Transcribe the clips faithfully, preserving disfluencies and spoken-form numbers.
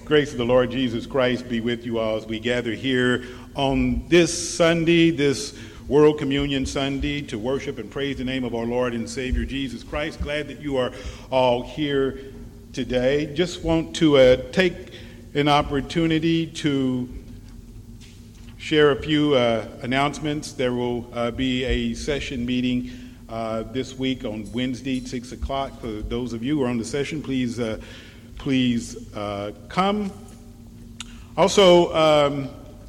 Grace of the Lord Jesus Christ be with you all as we gather here on this Sunday, this World Communion Sunday, to worship and praise the name of our Lord and Savior Jesus Christ. Glad that you are all here today. Just want to uh, take an opportunity to share a few uh, announcements. There will uh, be a session meeting uh, this week on Wednesday, six o'clock. For those of you who are on the session, please uh, please uh, come. Also, um,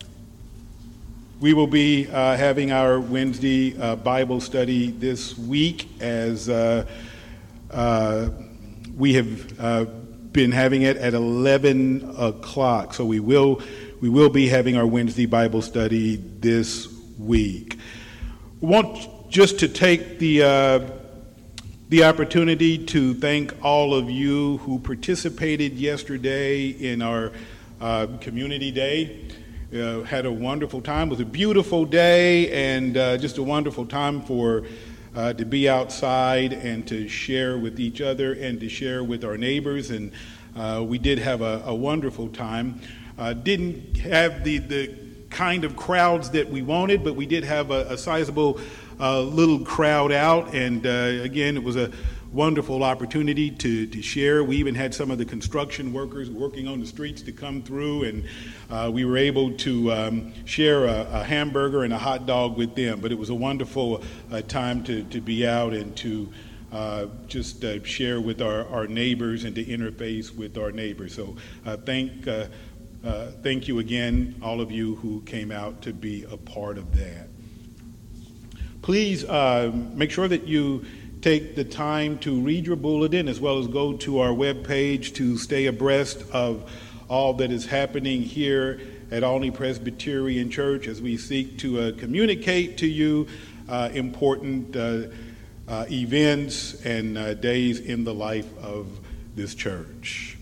we will be uh, having our Wednesday uh, Bible study this week, as uh, uh, we have uh, been having it at eleven o'clock. So we will we will be having our Wednesday Bible study this week. We want just to take the uh, the opportunity to thank all of you who participated yesterday in our uh, community day. Uh, had a wonderful time. It was a beautiful day, and uh, just a wonderful time for uh, to be outside and to share with each other and to share with our neighbors. And uh, we did have a, a wonderful time. Uh, didn't have the, the kind of crowds that we wanted, but we did have a, a sizable uh, little crowd out. And uh, again, it was a wonderful opportunity to, to share. We even had some of the construction workers working on the streets to come through, and uh, we were able to um, share a, a hamburger and a hot dog with them. But it was a wonderful uh, time to, to be out and to uh, just uh, share with our, our neighbors and to interface with our neighbors. So uh, thank, uh, uh, thank you again, all of you who came out to be a part of that. Please uh, make sure that you take the time to read your bulletin, as well as go to our webpage to stay abreast of all that is happening here at Olney Presbyterian Church, as we seek to uh, communicate to you uh, important uh, uh, events and uh, days in the life of this church.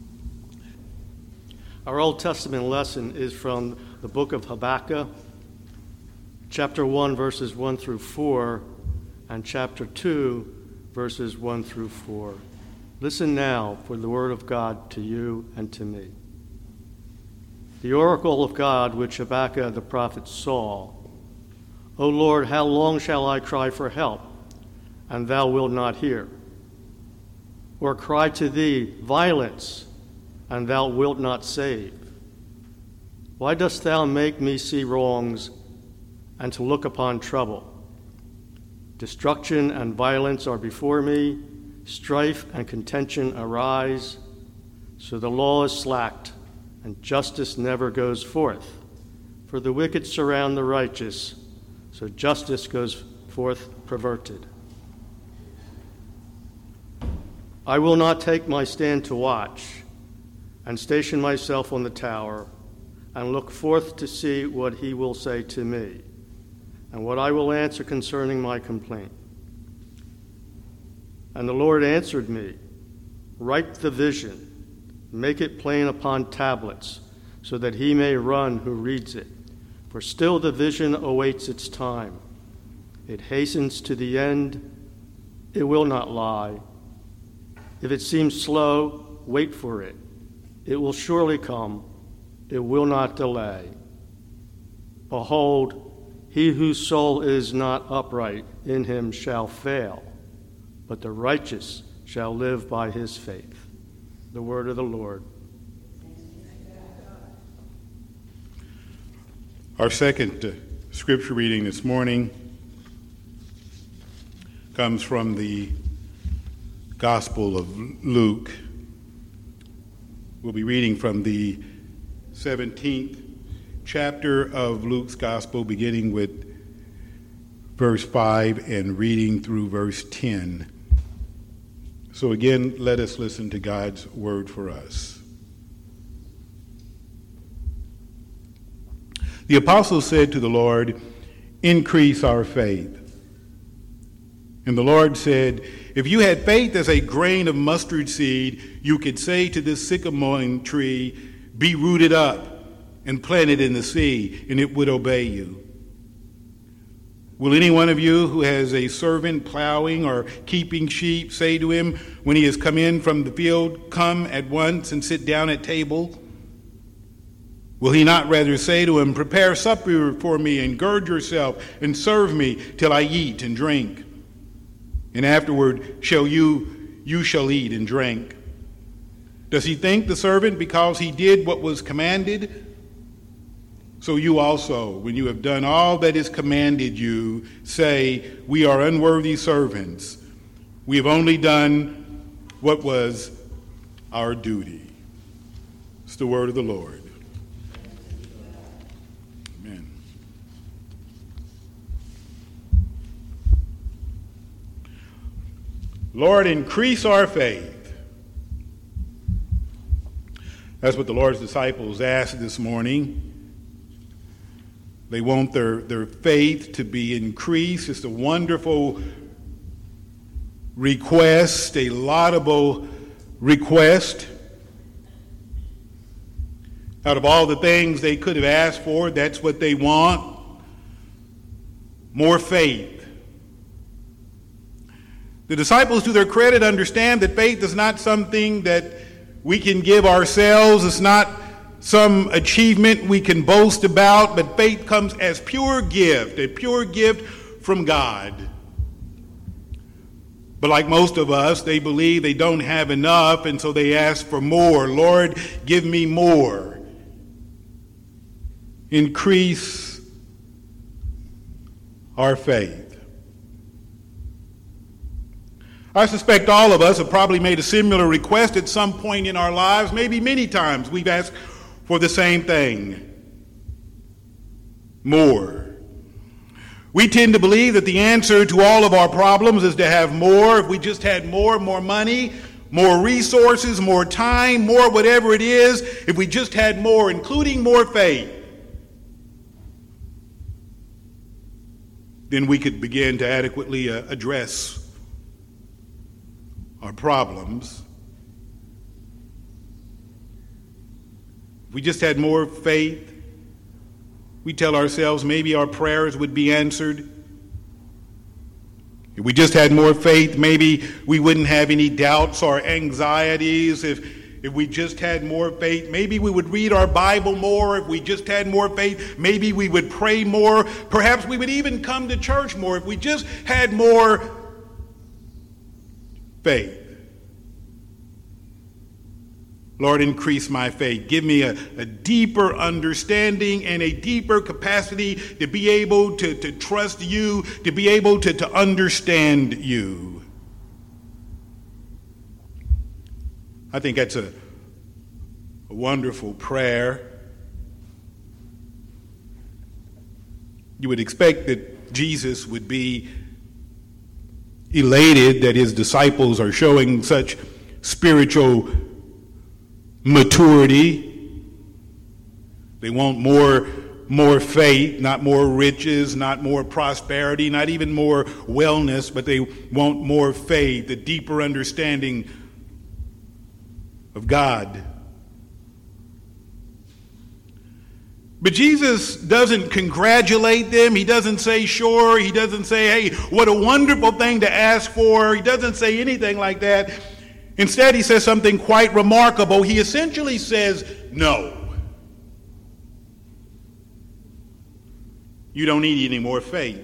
Our Old Testament lesson is from the book of Habakkuk, chapter one, verses one through four, and chapter two, verses one through four. Listen now for the word of God to you and to me. The oracle of God which Habakkuk the prophet saw. O Lord, how long shall I cry for help, and thou wilt not hear? Or cry to thee, violence, and thou wilt not save? Why dost thou make me see wrongs, and to look upon trouble? Destruction and violence are before me, strife and contention arise. So the law is slacked, and justice never goes forth. For the wicked surround the righteous, so justice goes forth perverted. I will not take my stand to watch, and station myself on the tower, and look forth to see what he will say to me, and what I will answer concerning my complaint. And the Lord answered me, write the vision, make it plain upon tablets, so that he may run who reads it. For still the vision awaits its time. It hastens to the end, it will not lie. If it seems slow, wait for it. It will surely come, it will not delay. Behold, he whose soul is not upright in him shall fail, but the righteous shall live by his faith. The word of the Lord. Our second uh, scripture reading this morning comes from the Gospel of Luke. We'll be reading from the seventeenth chapter of Luke's Gospel, beginning with verse five and reading through verse ten. So again, let us listen to God's word for us. The apostles said to the Lord, increase our faith. And the Lord said, if you had faith as a grain of mustard seed, you could say to this sycamore tree, be rooted up and planted in the sea, and it would obey you. Will any one of you who has a servant plowing or keeping sheep say to him when he has come in from the field, come at once and sit down at table? Will he not rather say to him, prepare supper for me and gird yourself and serve me till I eat and drink? And afterward shall you, you shall eat and drink. Does he thank the servant because he did what was commanded? So you also, when you have done all that is commanded you, say, we are unworthy servants. We have only done what was our duty. It's the word of the Lord. Amen. Lord, increase our faith. That's what the Lord's disciples asked this morning. They want their, their faith to be increased. It's a wonderful request, a laudable request. Out of all the things they could have asked for, that's what they want. More faith. The disciples, to their credit, understand that faith is not something that we can give ourselves. It's not some achievement we can boast about, but faith comes as pure gift, a pure gift from God. But like most of us, they believe they don't have enough, and so they ask for more. Lord, give me more. Increase our faith. I suspect all of us have probably made a similar request at some point in our lives. Maybe many times we've asked for the same thing. More. We tend to believe that the answer to all of our problems is to have more. If we just had more, more money, more resources, more time, more whatever it is, if we just had more, including more faith, then we could begin to adequately uh, address our problems. If we just had more faith, we tell ourselves maybe our prayers would be answered. If we just had more faith, maybe we wouldn't have any doubts or anxieties. If if we just had more faith, maybe we would read our Bible more. If we just had more faith, maybe we would pray more. Perhaps we would even come to church more if we just had more faith. Lord, increase my faith. Give me a, a deeper understanding and a deeper capacity to be able to, to trust you, to be able to, to understand you. I think that's a, a wonderful prayer. You would expect that Jesus would be elated that his disciples are showing such spiritual maturity. They want more, more faith, not more riches, not more prosperity, not even more wellness, but they want more faith, a deeper understanding of God. But Jesus doesn't congratulate them. He doesn't say, sure. He doesn't say, hey, what a wonderful thing to ask for. He doesn't say anything like that. Instead, he says something quite remarkable. He essentially says, no. You don't need any more faith.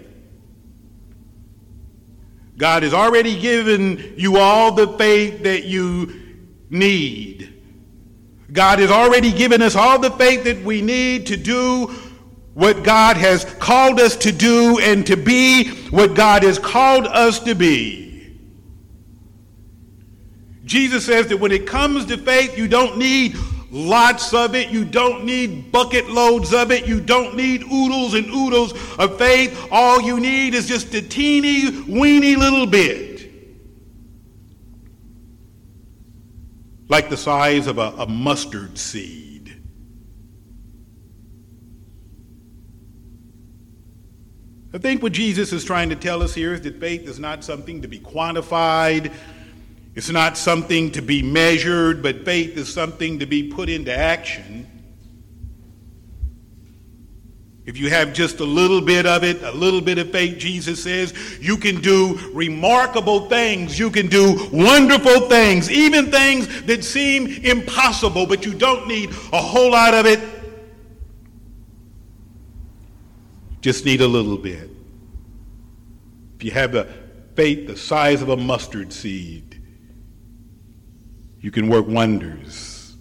God has already given you all the faith that you need. God has already given us all the faith that we need to do what God has called us to do and to be what God has called us to be. Jesus says that when it comes to faith, you don't need lots of it. You don't need bucket loads of it. You don't need oodles and oodles of faith. All you need is just a teeny, weeny little bit. Like the size of a, a mustard seed. I think what Jesus is trying to tell us here is that faith is not something to be quantified. It's not something to be measured, but faith is something to be put into action. If you have just a little bit of it, a little bit of faith, Jesus says, you can do remarkable things. You can do wonderful things, even things that seem impossible, but you don't need a whole lot of it. Just need a little bit. If you have the faith the size of a mustard seed, you can work wonders.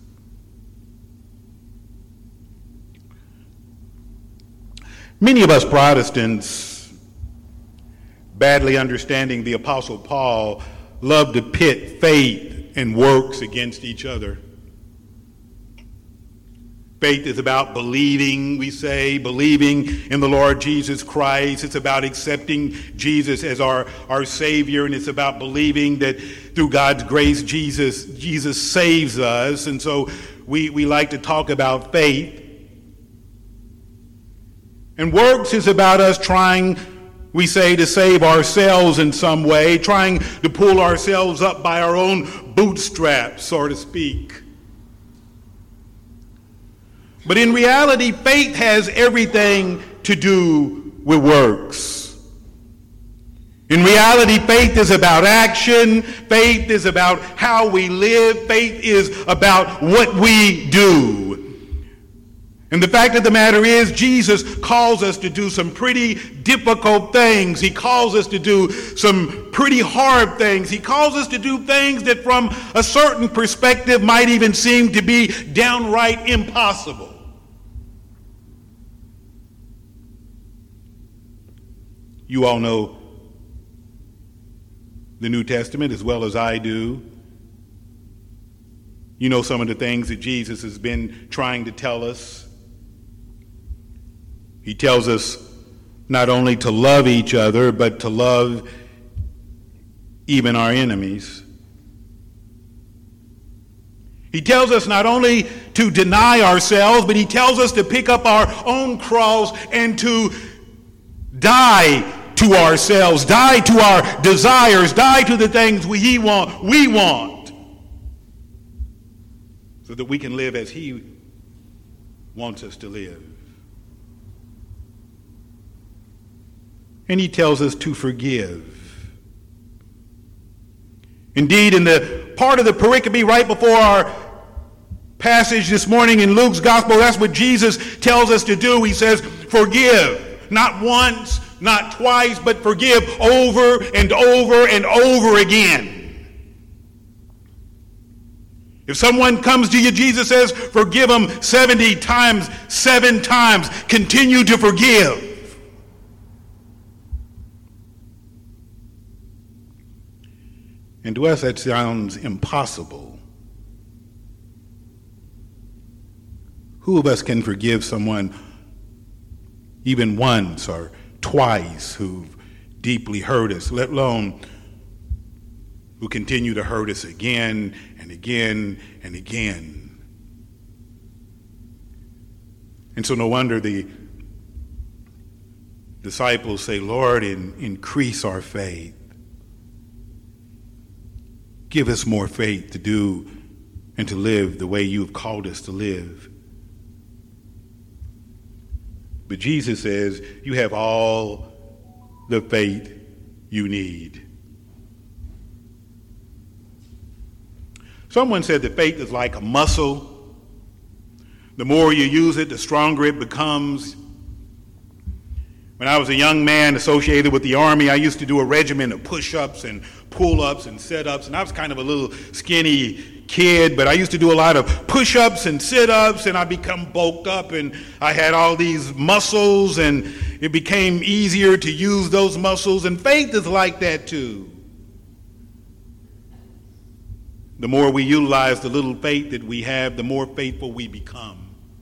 Many of us Protestants, badly understanding the Apostle Paul, love to pit faith and works against each other. Faith is about believing, we say, believing in the Lord Jesus Christ. It's about accepting Jesus as our, our Savior, and it's about believing that through God's grace, Jesus, Jesus saves us. And so we, we like to talk about faith. And works is about us trying, we say, to save ourselves in some way, trying to pull ourselves up by our own bootstraps, so to speak. But in reality, faith has everything to do with works. In reality, faith is about action. Faith is about how we live. Faith is about what we do. And the fact of the matter is, Jesus calls us to do some pretty difficult things. He calls us to do some pretty hard things. He calls us to do things that from a certain perspective might even seem to be downright impossible. You all know the New Testament as well as I do. You know some of the things that Jesus has been trying to tell us. He tells us not only to love each other, but to love even our enemies. He tells us not only to deny ourselves, but he tells us to pick up our own cross and to die to ourselves, die to our desires, die to the things we want, we want, so that we can live as he wants us to live. And he tells us to forgive. Indeed, in the part of the pericope right before our passage this morning in Luke's gospel, that's what Jesus tells us to do. He says, forgive, not once, not twice, but forgive over and over and over again. If someone comes to you, Jesus says, forgive them seventy times, seven times. Continue to forgive. And to us, that sounds impossible. Who of us can forgive someone even once or twice who've deeply hurt us, let alone who continue to hurt us again and again and again? And so no wonder the disciples say, Lord, in, increase our faith. Give us more faith to do and to live the way you've called us to live. But Jesus says, you have all the faith you need. Someone said that faith is like a muscle. The more you use it, the stronger it becomes. When I was a young man associated with the Army, I used to do a regimen of push-ups and pull-ups and sit-ups, and I was kind of a little skinny kid, but I used to do a lot of push-ups and sit-ups, and I become bulked up, and I had all these muscles, and it became easier to use those muscles, and faith is like that too. The more we utilize the little faith that we have, the more faithful we become.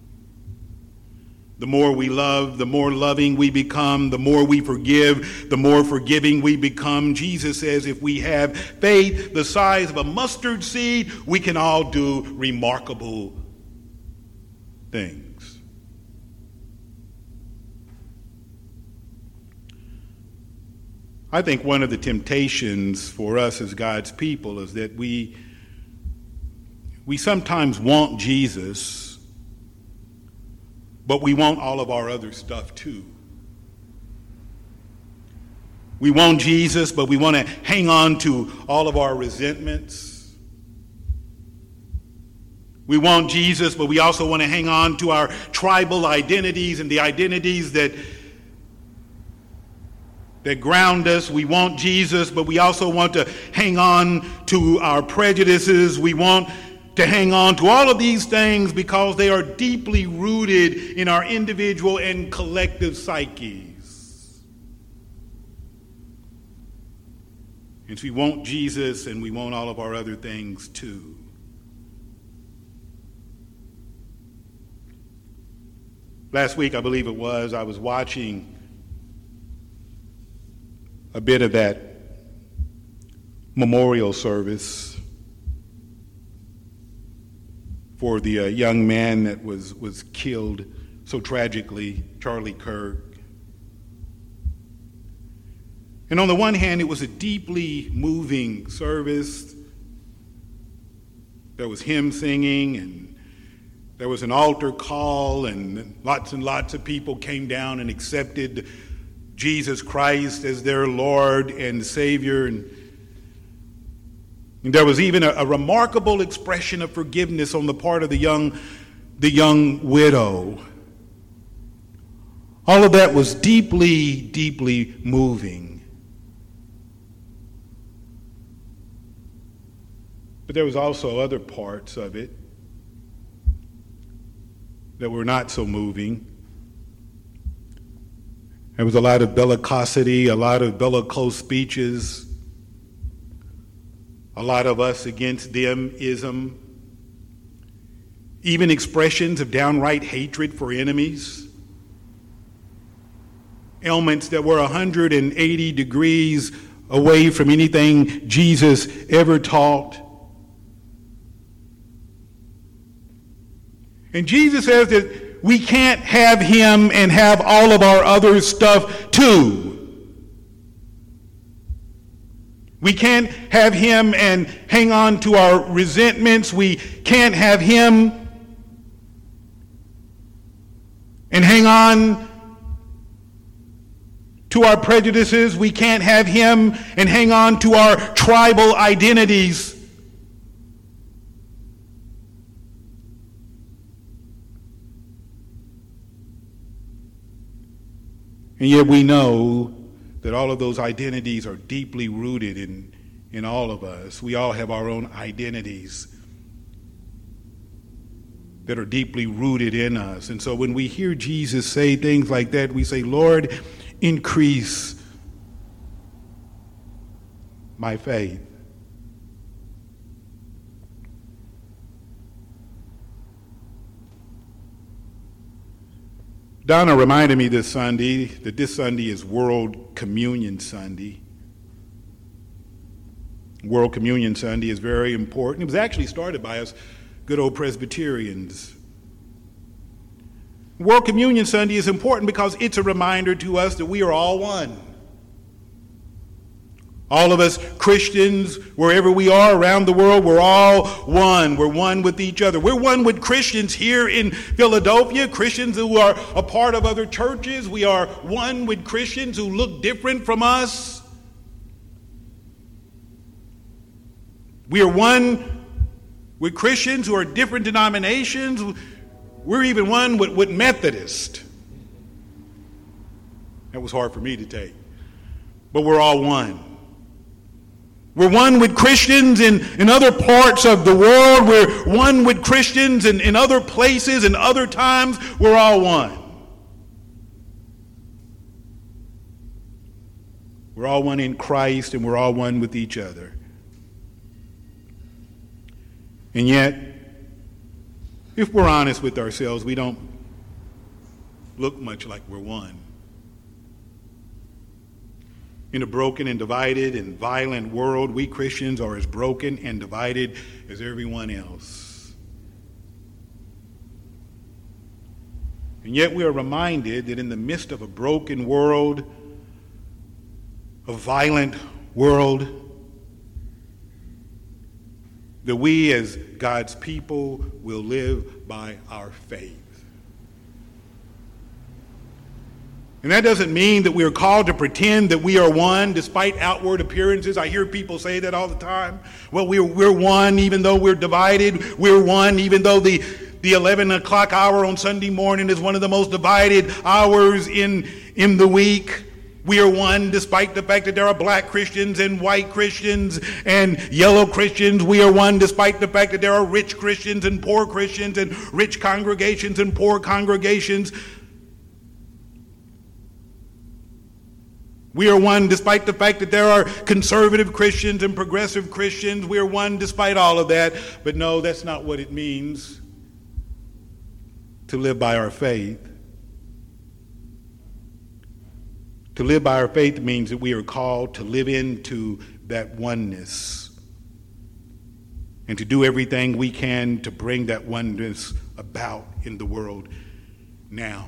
The more we love, the more loving we become. The more we forgive, the more forgiving we become. Jesus says if we have faith the size of a mustard seed, we can all do remarkable things. I think one of the temptations for us as God's people is that we, we sometimes want Jesus, but we want all of our other stuff too. We want Jesus, but we want to hang on to all of our resentments. We want Jesus, but we also want to hang on to our tribal identities and the identities that that ground us. We want Jesus, but we also want to hang on to our prejudices. We want to hang on to all of these things because they are deeply rooted in our individual and collective psyches. And so we want Jesus and we want all of our other things too. Last week, I believe it was, I was watching a bit of that memorial service for the uh, young man that was, was killed so tragically, Charlie Kirk. And on the one hand, it was a deeply moving service. There was hymn singing, and there was an altar call, and lots and lots of people came down and accepted Jesus Christ as their Lord and Savior. And, and there was even a, a remarkable expression of forgiveness on the part of the young, the young widow. All of that was deeply, deeply moving. But there was also other parts of it that were not so moving. There was a lot of bellicosity, a lot of bellicose speeches, a lot of us against them-ism, even expressions of downright hatred for enemies, elements that were one hundred eighty degrees away from anything Jesus ever taught. And Jesus says that we can't have him and have all of our other stuff too. We can't have him and hang on to our resentments. We can't have him and hang on to our prejudices. We can't have him and hang on to our tribal identities. And yet we know that all of those identities are deeply rooted in, in all of us. We all have our own identities that are deeply rooted in us. And so when we hear Jesus say things like that, we say, Lord, increase my faith. Donna reminded me this Sunday that this Sunday is World Communion Sunday. World Communion Sunday is very important. It was actually started by us good old Presbyterians. World Communion Sunday is important because it's a reminder to us that we are all one. All of us Christians, wherever we are around the world, we're all one. We're one with each other. We're one with Christians here in Philadelphia, Christians who are a part of other churches. We are one with Christians who look different from us. We are one with Christians who are different denominations. We're even one with, with Methodists. That was hard for me to take. But we're all one. We're one with Christians in, in other parts of the world. We're one with Christians in, in other places and other times. We're all one. We're all one in Christ, and we're all one with each other. And yet, if we're honest with ourselves, we don't look much like we're one. In a broken and divided and violent world, we Christians are as broken and divided as everyone else. And yet we are reminded that in the midst of a broken world, a violent world, that we as God's people will live by our faith. And that doesn't mean that we are called to pretend that we are one despite outward appearances. I hear people say that all the time. Well, we're, we're one even though we're divided. We're one even though the, the eleven o'clock hour on Sunday morning is one of the most divided hours in, in the week. We are one despite the fact that there are black Christians and white Christians and yellow Christians. We are one despite the fact that there are rich Christians and poor Christians and rich congregations and poor congregations. We are one despite the fact that there are conservative Christians and progressive Christians. We are one despite all of that. But no, that's not what it means to live by our faith. To live by our faith means that we are called to live into that oneness and to do everything we can to bring that oneness about in the world now.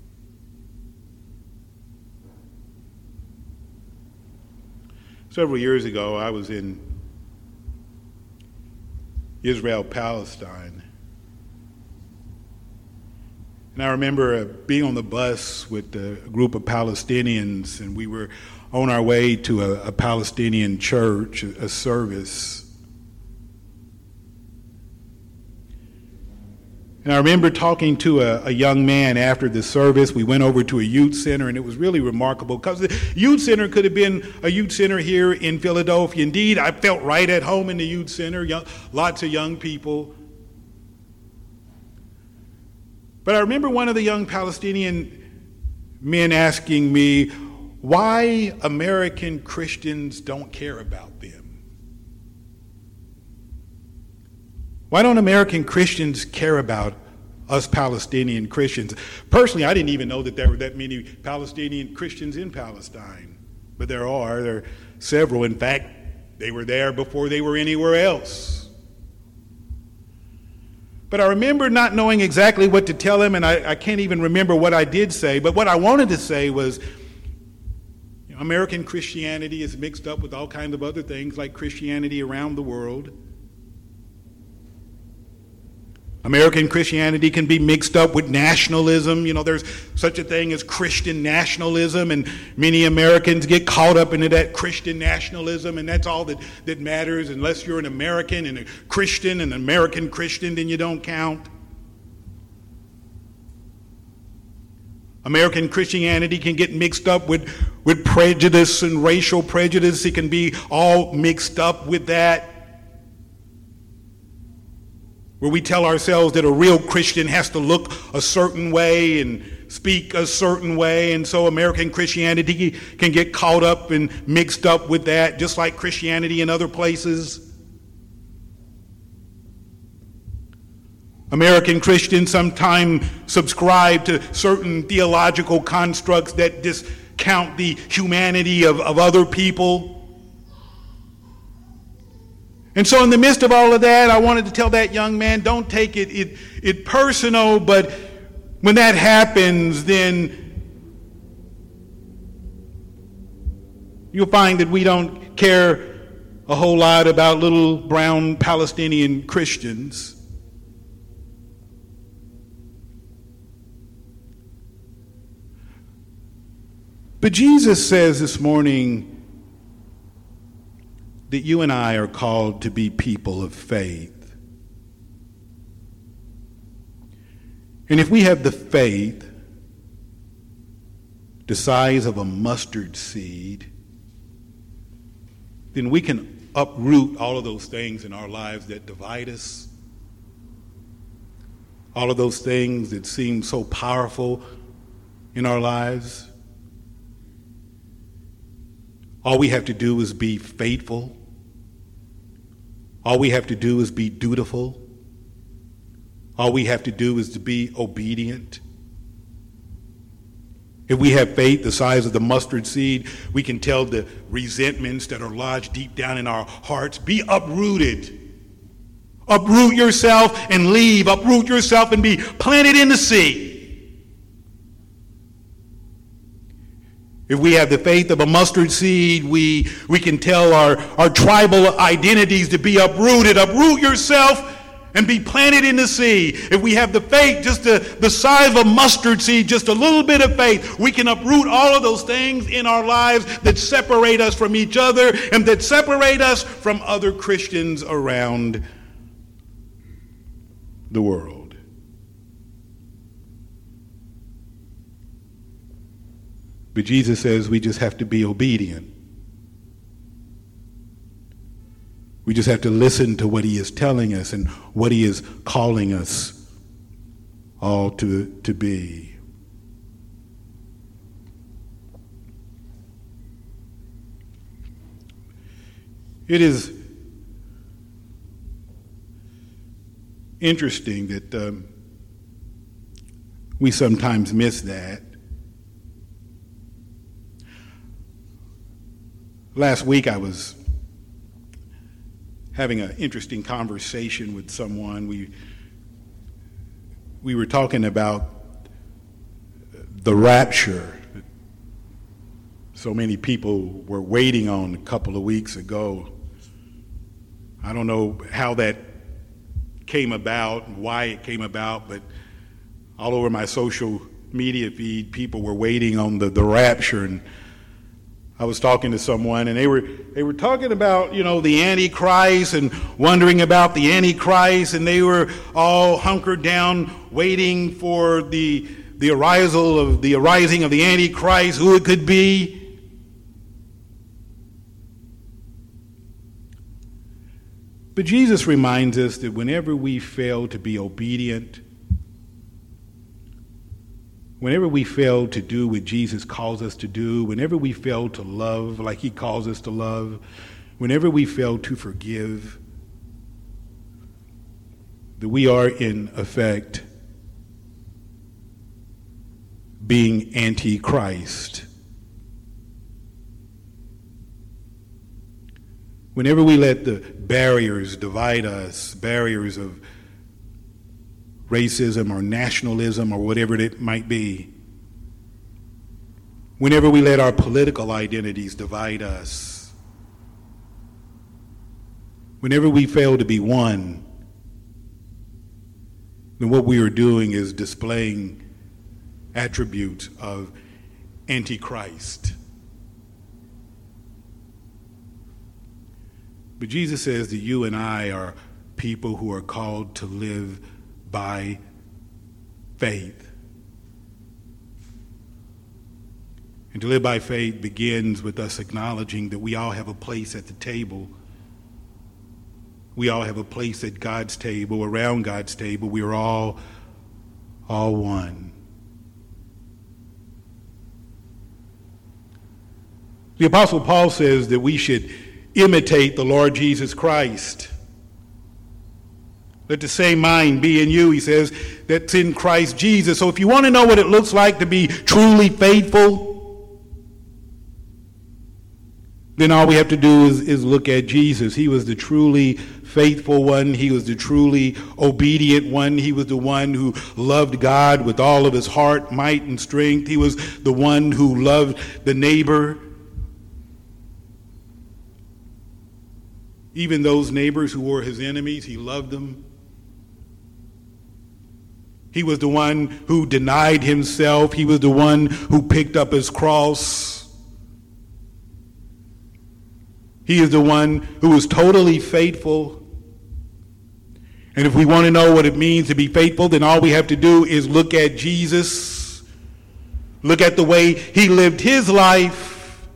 Several years ago, I was in Israel, Palestine. And I remember uh, being on the bus with a group of Palestinians, and we were on our way to a, a Palestinian church, a, a service. And I remember talking to a, a young man after the service. We went over to a youth center, and it was really remarkable because the youth center could have been a youth center here in Philadelphia. Indeed, I felt right at home in the youth center, young, lots of young people. But I remember one of the young Palestinian men asking me why American Christians don't care about them. Why don't American Christians care about us Palestinian Christians? Personally, I didn't even know that there were that many Palestinian Christians in Palestine. But there are. There are several. In fact, they were there before they were anywhere else. But I remember not knowing exactly what to tell him, and I, I can't even remember what I did say. But what I wanted to say was, you know, American Christianity is mixed up with all kinds of other things like Christianity around the world. American Christianity can be mixed up with nationalism. You know, there's such a thing as Christian nationalism, and many Americans get caught up into that Christian nationalism, and that's all that, that matters. Unless you're an American and a Christian, an American Christian, then you don't count. American Christianity can get mixed up with, with prejudice and racial prejudice. It can be all mixed up with that. Where we tell ourselves that a real Christian has to look a certain way and speak a certain way, and so American Christianity can get caught up and mixed up with that, just like Christianity in other places. American Christians sometimes subscribe to certain theological constructs that discount the humanity of, of other people. And so in the midst of all of that, I wanted to tell that young man, don't take it, it, it personal, but when that happens, then you'll find that we don't care a whole lot about little brown Palestinian Christians. But Jesus says this morning that you and I are called to be people of faith. And if we have the faith the size of a mustard seed, then we can uproot all of those things in our lives that divide us, all of those things that seem so powerful in our lives. All we have to do is be faithful. All we have to do is be dutiful. All we have to do is to be obedient. If we have faith the size of the mustard seed, we can tell the resentments that are lodged deep down in our hearts, be uprooted. Uproot yourself and leave. Uproot yourself and be planted in the sea. If we have the faith of a mustard seed, we, we can tell our, our tribal identities to be uprooted. Uproot yourself and be planted in the sea. If we have the faith, just the, the size of a mustard seed, just a little bit of faith, we can uproot all of those things in our lives that separate us from each other and that separate us from other Christians around the world. But Jesus says we just have to be obedient. We just have to listen to what he is telling us and what he is calling us all to, to be. It is interesting that um, we sometimes miss that. Last week I was having an interesting conversation with someone. We we were talking about the rapture. So many people were waiting on a couple of weeks ago. I don't know how that came about, why it came about, but all over my social media feed, people were waiting on the, the rapture. And I was talking to someone, and they were they were talking about, you know, the Antichrist and wondering about the Antichrist, and they were all hunkered down, waiting for the the arisal of the arising of the Antichrist, who it could be. But Jesus reminds us that whenever we fail to be obedient, whenever we fail to do what Jesus calls us to do, whenever we fail to love like he calls us to love, whenever we fail to forgive, that we are in effect being anti-Christ. Whenever we let the barriers divide us, barriers of racism or nationalism or whatever it might be, whenever we let our political identities divide us, whenever we fail to be one, then what we are doing is displaying attributes of Antichrist. But Jesus says that you and I are people who are called to live by faith. And to live by faith begins with us acknowledging that we all have a place at the table. We all have a place at God's table, around God's table. We are all, all one. The Apostle Paul says that we should imitate the Lord Jesus Christ. Let the same mind be in you, he says, that's in Christ Jesus. So if you want to know what it looks like to be truly faithful, then all we have to do is, is look at Jesus. He was the truly faithful one. He was the truly obedient one. He was the one who loved God with all of his heart, might, and strength. He was the one who loved the neighbor. Even those neighbors who were his enemies, he loved them. He was the one who denied himself. He was the one who picked up his cross. He is the one who was totally faithful. And if we want to know what it means to be faithful, then all we have to do is look at Jesus. Look at the way he lived his life.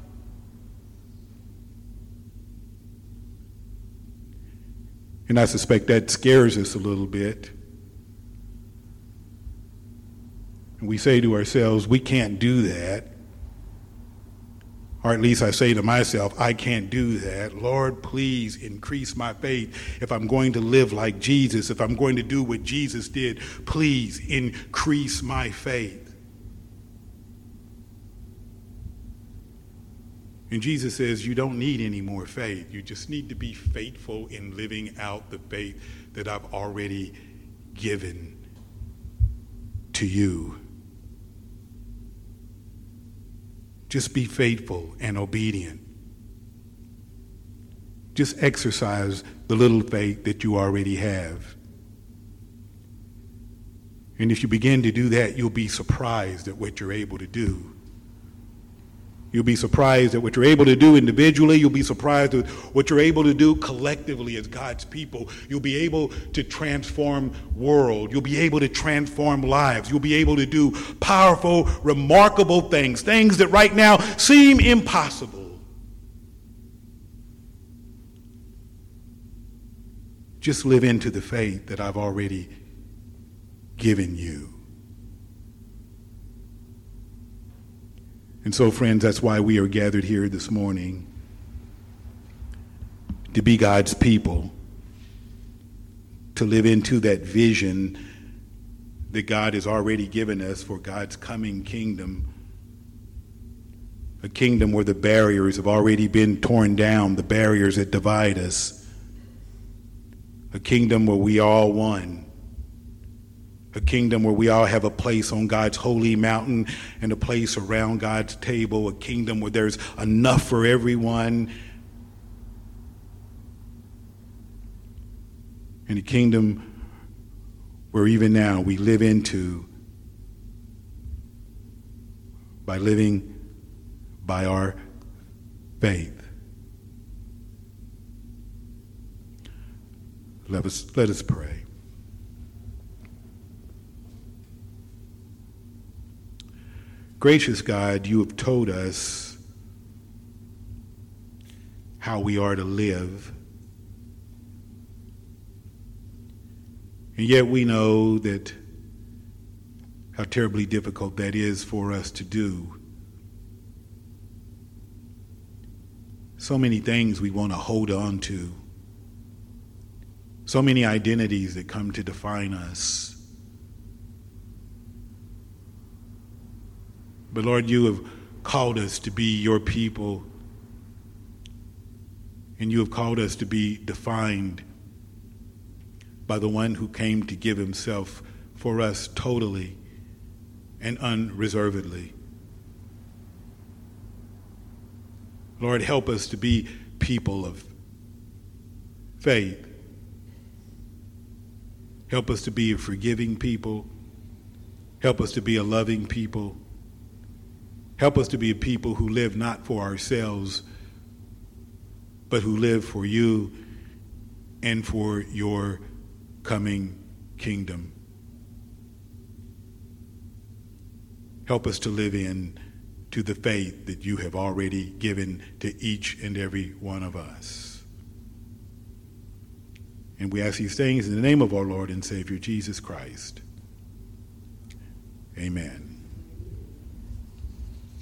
And I suspect that scares us a little bit. And we say to ourselves, we can't do that. Or at least I say to myself, I can't do that. Lord, please increase my faith. If I'm going to live like Jesus, if I'm going to do what Jesus did, please increase my faith. And Jesus says, you don't need any more faith. You just need to be faithful in living out the faith that I've already given to you. Just be faithful and obedient. Just exercise the little faith that you already have. And if you begin to do that, you'll be surprised at what you're able to do. You'll be surprised at what you're able to do individually. You'll be surprised at what you're able to do collectively as God's people. You'll be able to transform world. You'll be able to transform lives. You'll be able to do powerful, remarkable things, things that right now seem impossible. Just live into the faith that I've already given you. And so, friends, that's why we are gathered here this morning, to be God's people, to live into that vision that God has already given us for God's coming kingdom, a kingdom where the barriers have already been torn down, the barriers that divide us, a kingdom where we are all one. A kingdom where we all have a place on God's holy mountain and a place around God's table. A kingdom where there's enough for everyone. And a kingdom where even now we live into by living by our faith. Let us, let us pray. Gracious God, you have told us how we are to live. And yet we know that how terribly difficult that is for us to do. So many things we want to hold on to. So many identities that come to define us. But Lord, you have called us to be your people, and you have called us to be defined by the one who came to give himself for us totally and unreservedly. Lord, help us to be people of faith. Help us to be a forgiving people. Help us to be a loving people. Help us to be a people who live not for ourselves, but who live for you and for your coming kingdom. Help us to live in to the faith that you have already given to each and every one of us. And we ask these things in the name of our Lord and Savior, Jesus Christ. Amen.